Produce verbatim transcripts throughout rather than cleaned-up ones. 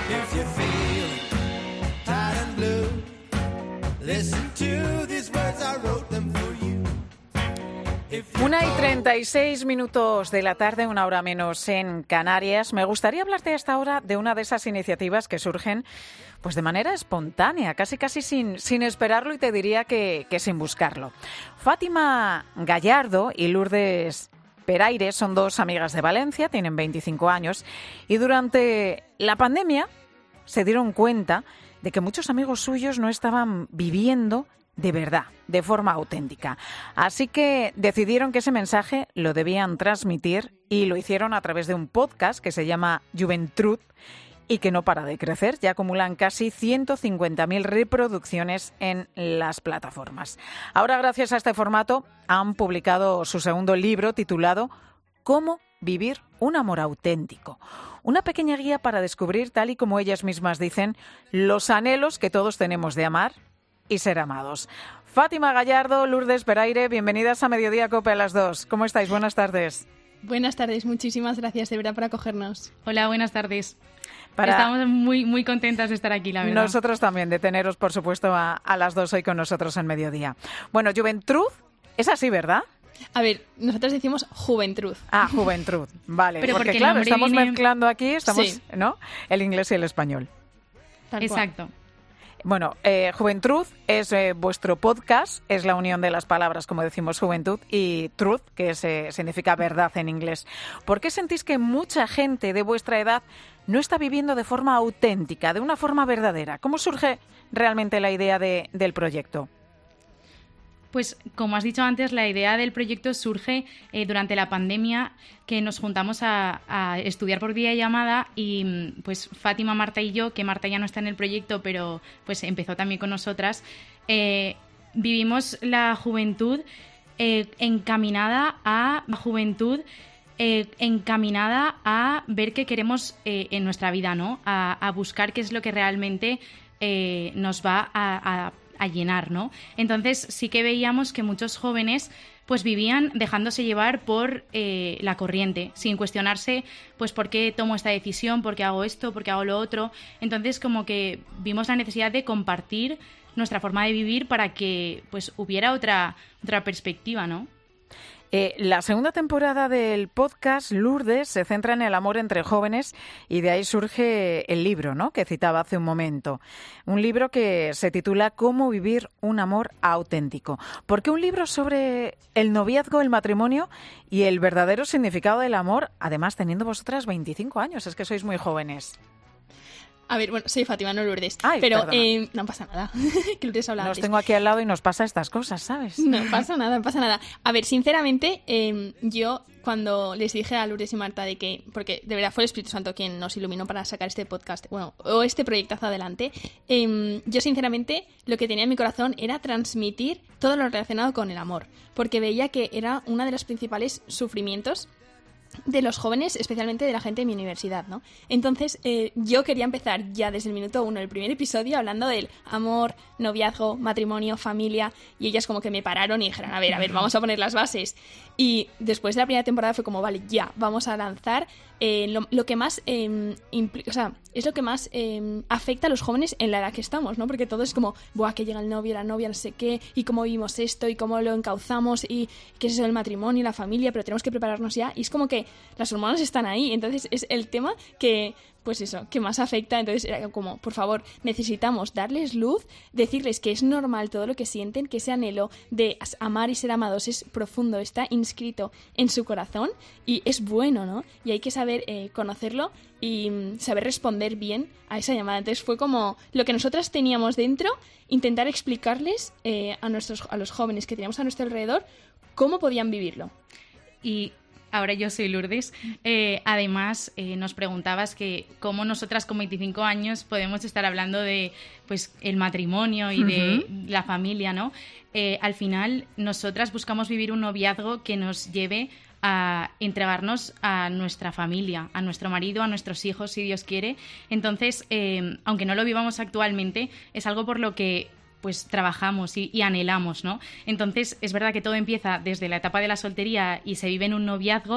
If you feel tired and blue, listen to these words, I wrote them for you. Una y treinta y seis minutos de la tarde, una hora menos en Canarias. Me gustaría hablarte a esta hora de una de esas iniciativas que surgen pues de manera espontánea, casi casi sin, sin esperarlo y te diría que, que sin buscarlo. Fátima Gallardo y Lourdes Peraire son dos amigas de Valencia, tienen veinticinco años y durante la pandemia se dieron cuenta de que muchos amigos suyos no estaban viviendo de verdad, de forma auténtica. Así que decidieron que ese mensaje lo debían transmitir y lo hicieron a través de un podcast que se llama Juventud y que no para de crecer. Ya acumulan casi ciento cincuenta mil reproducciones en las plataformas. Ahora, gracias a este formato, han publicado su segundo libro titulado Cómo vivir un amor auténtico. Una pequeña guía para descubrir, tal y como ellas mismas dicen, los anhelos que todos tenemos de amar y ser amados. Fátima Gallardo, Lourdes Peraire, bienvenidas a Mediodía Cope a las dos. ¿Cómo estáis? Buenas tardes. Buenas tardes, muchísimas gracias de verdad por acogernos. Hola, buenas tardes. Para... Estamos muy, muy contentas de estar aquí, la verdad. Nosotros también, de teneros, por supuesto, a, a las dos hoy con nosotros en Mediodía. Bueno, Juventud, es así, ¿verdad? A ver, nosotros decimos Juventud. Ah, Juventud, vale. Pero porque, porque claro, estamos viene... mezclando aquí, estamos, sí. ¿no? El inglés y el español. Tal Exacto. cual. Bueno, eh, Juventud es eh, vuestro podcast, es la unión de las palabras, como decimos, juventud, y truth, que es, eh, significa verdad en inglés. ¿Por qué sentís que mucha gente de vuestra edad no está viviendo de forma auténtica, de una forma verdadera? ¿Cómo surge realmente la idea de, del proyecto? Pues, como has dicho antes, la idea del proyecto surge eh, durante la pandemia, que nos juntamos a, a estudiar por videollamada y pues Fátima, Marta y yo, que Marta ya no está en el proyecto, pero pues empezó también con nosotras, eh, vivimos la juventud eh, encaminada a la juventud eh, encaminada a ver qué queremos eh, en nuestra vida, ¿no? A, a buscar qué es lo que realmente eh, nos va a, a a llenar, ¿no? Entonces sí que veíamos que muchos jóvenes pues vivían dejándose llevar por eh, la corriente, sin cuestionarse pues por qué tomo esta decisión, por qué hago esto, por qué hago lo otro. Entonces como que vimos la necesidad de compartir nuestra forma de vivir para que pues hubiera otra, otra perspectiva, ¿no? Eh, la segunda temporada del podcast, Lourdes, se centra en el amor entre jóvenes y de ahí surge el libro, ¿no?, que citaba hace un momento. Un libro que se titula Cómo vivir un amor auténtico. ¿Por qué un libro sobre el noviazgo, el matrimonio y el verdadero significado del amor, además teniendo vosotras veinticinco años? Es que sois muy jóvenes. A ver, bueno, soy Fátima, no Lourdes. Ay, pero eh, no pasa nada. Que Lourdes habla Nos antes. tengo aquí al lado y nos pasa estas cosas, ¿sabes? No pasa nada, no pasa nada. A ver, sinceramente, eh, yo cuando les dije a Lourdes y Marta de que, porque de verdad fue el Espíritu Santo quien nos iluminó para sacar este podcast, bueno, o este proyectazo adelante, eh, yo sinceramente lo que tenía en mi corazón era transmitir todo lo relacionado con el amor, porque veía que era uno de los principales sufrimientos de los jóvenes, especialmente de la gente de mi universidad, ¿no? Entonces, eh, yo quería empezar ya desde el minuto uno, el primer episodio, hablando del amor, noviazgo, matrimonio, familia, y ellas como que me pararon y dijeron, a ver, a ver, vamos a poner las bases. Y después de la primera temporada fue como, vale, ya, vamos a lanzar eh, lo, lo que más eh, implica, o sea, es lo que más eh, afecta a los jóvenes en la edad que estamos, ¿no? Porque todo es como, buah, que llega el novio, la novia, no sé qué, y cómo vivimos esto, y cómo lo encauzamos, y qué es eso del matrimonio, la familia, pero tenemos que prepararnos ya, y es como que las hormonas están ahí, entonces es el tema que, pues eso, que más afecta. Entonces era como, por favor, necesitamos darles luz, decirles que es normal todo lo que sienten, que ese anhelo de amar y ser amados es profundo, está inscrito en su corazón y es bueno, ¿no? Y hay que saber eh, conocerlo y mm, saber responder bien a esa llamada. Entonces fue como lo que nosotras teníamos dentro, intentar explicarles eh, a, nuestros, a los jóvenes que teníamos a nuestro alrededor cómo podían vivirlo. Y ahora yo soy Lourdes. Eh, además, eh, nos preguntabas que cómo nosotras con veinticinco años podemos estar hablando de pues el matrimonio y uh-huh. de la familia, ¿no? Eh, al final, nosotras buscamos vivir un noviazgo que nos lleve a entregarnos a nuestra familia, a nuestro marido, a nuestros hijos, si Dios quiere. Entonces, eh, aunque no lo vivamos actualmente, es algo por lo que pues trabajamos y, y anhelamos, ¿no? Entonces, es verdad que todo empieza desde la etapa de la soltería y se vive en un noviazgo,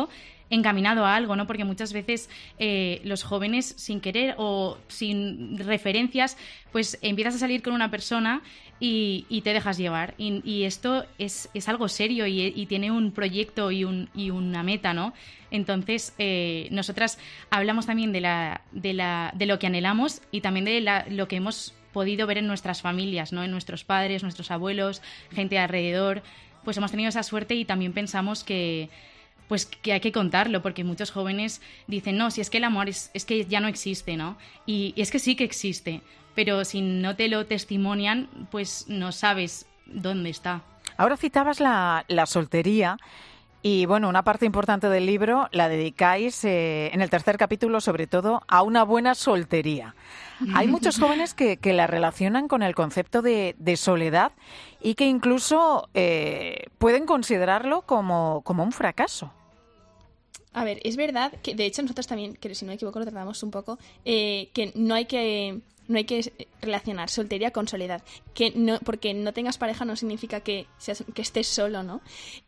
encaminado a algo, ¿no? Porque muchas veces eh, los jóvenes, sin querer o sin referencias, pues empiezas a salir con una persona y, y te dejas llevar. Y, y esto es, es algo serio y, y tiene un proyecto y, un, y una meta, ¿no? Entonces, eh, nosotras hablamos también de, la, de, la, de lo que anhelamos y también de la, lo que hemos podido ver en nuestras familias, ¿no? En nuestros padres, nuestros abuelos, gente alrededor. Pues hemos tenido esa suerte y también pensamos que pues que hay que contarlo, porque muchos jóvenes dicen, no, si es que el amor es, es que ya no existe, ¿no? Y, y es que sí que existe, pero si no te lo testimonian, pues no sabes dónde está. Ahora citabas la, la soltería y, bueno, una parte importante del libro la dedicáis eh, en el tercer capítulo, sobre todo, a una buena soltería. Hay muchos jóvenes que, que la relacionan con el concepto de, de soledad y que incluso eh, pueden considerarlo como, como un fracaso. A ver, es verdad que, de hecho, nosotros también, que si no me equivoco lo tratamos un poco, eh, que no hay que... No hay que relacionar soltería con soledad, que no, porque no tengas pareja no significa que seas, que estés solo, ¿no?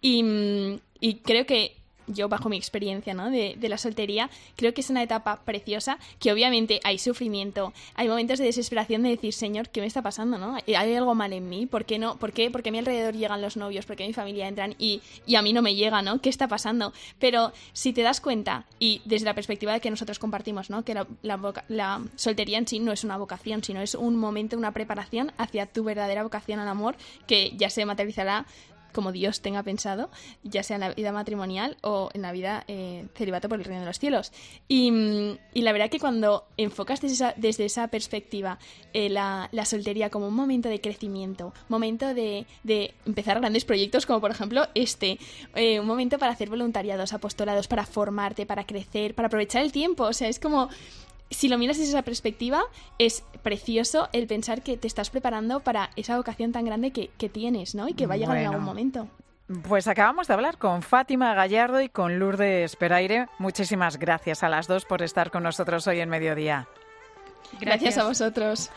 Y, y creo que yo, bajo mi experiencia, ¿no? de, de la soltería, creo que es una etapa preciosa, que obviamente hay sufrimiento, hay momentos de desesperación de decir, Señor, ¿qué me está pasando, no? ¿Hay algo mal en mí? ¿Por qué no? ¿Por qué? Porque a mi alrededor llegan los novios, porque a mi familia entran y, y a mí no me llega, ¿no? ¿Qué está pasando? Pero si te das cuenta, y desde la perspectiva de que nosotros compartimos, ¿no? Que la, la, voca- la soltería en sí no es una vocación, sino es un momento, una preparación hacia tu verdadera vocación al amor, que ya se materializará como Dios tenga pensado, ya sea en la vida matrimonial o en la vida eh, celibato por el reino de los cielos. Y, y la verdad que cuando enfocas desde esa, desde esa perspectiva eh, la, la soltería como un momento de crecimiento, momento de, de empezar grandes proyectos como por ejemplo este, eh, un momento para hacer voluntariados, apostolados, para formarte, para crecer, para aprovechar el tiempo, o sea, es como... Si lo miras desde esa perspectiva, es precioso el pensar que te estás preparando para esa vocación tan grande que, que tienes, ¿no? Y que va a llegar Bueno. en algún momento. Pues acabamos de hablar con Fátima Gallardo y con Lourdes Peraire. Muchísimas gracias a las dos por estar con nosotros hoy en Mediodía. Gracias a vosotros.